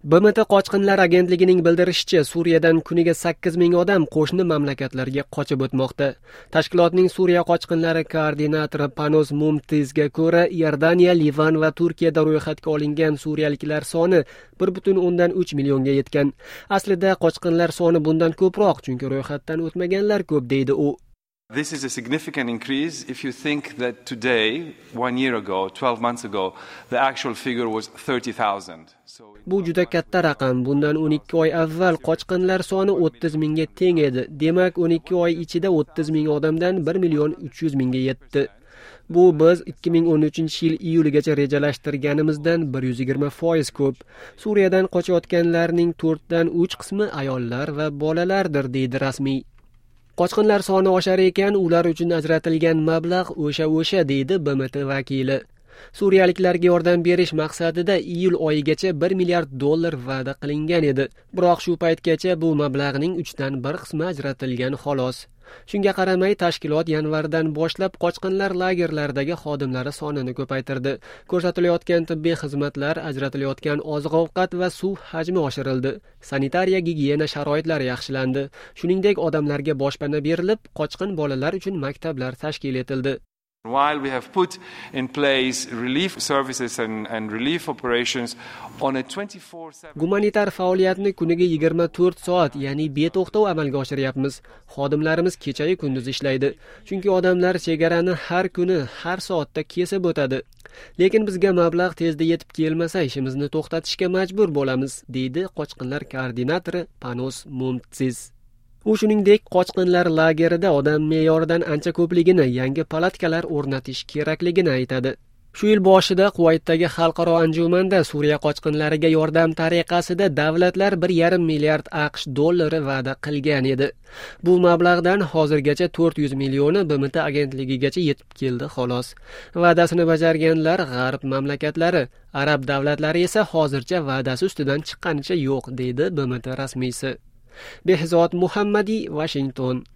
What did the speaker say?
BMT Qochqinlar agentligining bildirishicha, Suriyadan kuniga 8000 odam qo'shni mamlakatlarga qochib o'tmoqda. Tashkilotning Suriya qochqinlari koordinatori Panos Mumtizga ko'ra, Iordaniya, Livan va Turkiyada ro'yxatga olingan suriyaliklar soni 1.3 millionga yetgan. Aslida qochqinlar soni bundan ko'proq, chunki ro'yxatdan o'tmaganlar ko'p, deydi u. This is a significant increase if you think that today, 1 year ago, 12 months ago, the actual figure was 30,000. Bu juda katta raqam. Bundan 12 oy avval qochqinlar soni 30 mingga teng edi. Demak, 12 oy ichida 30 ming odamdan 1.3 mingga yetdi. Bu biz 2013-yil iyulgacha rejalashtirganimizdan 120% ko'p. Suriyadan qochayotganlarning 4dan 3 qismi ayollar va bolalardir, deydi rasmiy. Qochqinlar soni oshar ekan, ular uchun ajratilgan mablag' o'sha, deydi BMT vakili. Suriyaliklarga yordam berish maqsadida iyul oyigacha $1 milliard va'da qilingan edi. Biroq shu paytgacha bu mablag'ning 3dan 1 qismi ajratilgan xolos. Shunga qaramay, tashkilot yanvardan boshlab qochqinlar lagerlaridagi xodimlari sonini ko'paytirdi. Ko'rsatilayotgan tibbiy xizmatlar, ajratilayotgan oziq-ovqat va suv hajmi oshirildi. Sanitariya gigiyena sharoitlari yaxshilandi. Shuningdek, odamlarga boshpana berilib, qochqin bolalar uchun maktablar tashkil etildi. While we have put in place relief services and relief operations on a 24/7 Gumanitar faoliyatni kuniga 24 soat, ya'ni beto'xtov amalga oshiryapmiz. Xodimlarimiz kecha-yu kunduz ishlaydi. Chunki odamlar chegarani har kuni, har soatda kesib o'tadi. Lekin bizga mablag' tezda yetib kelmasa, ishimizni to'xtatishga majbur bo'lamiz, deydi qochqinlar koordinatori Panos Mumtiz. U shuningdek, qochqinlar lagerida odam me'yoridan ancha ko'pligini, yangi palatkalar o'rnatish kerakligini aytadi. Shu yil boshida Quvaytdagi xalqaro anjumanda Suriya qochqinlariga yordam tariqasida davlatlar $1,5 milliard AQSh va'da qilgan edi. Bu mablag'dan hozirgacha 400 millioni BMT agentligigacha yetib keldi xolos. Va'dasini bajarganlar g'arb mamlakatlari, arab davlatlari esa hozircha va'dasi ustidan chiqqanicha yo'q, deydi BMT rasmiysi. Behzod Muhammadi, Washington.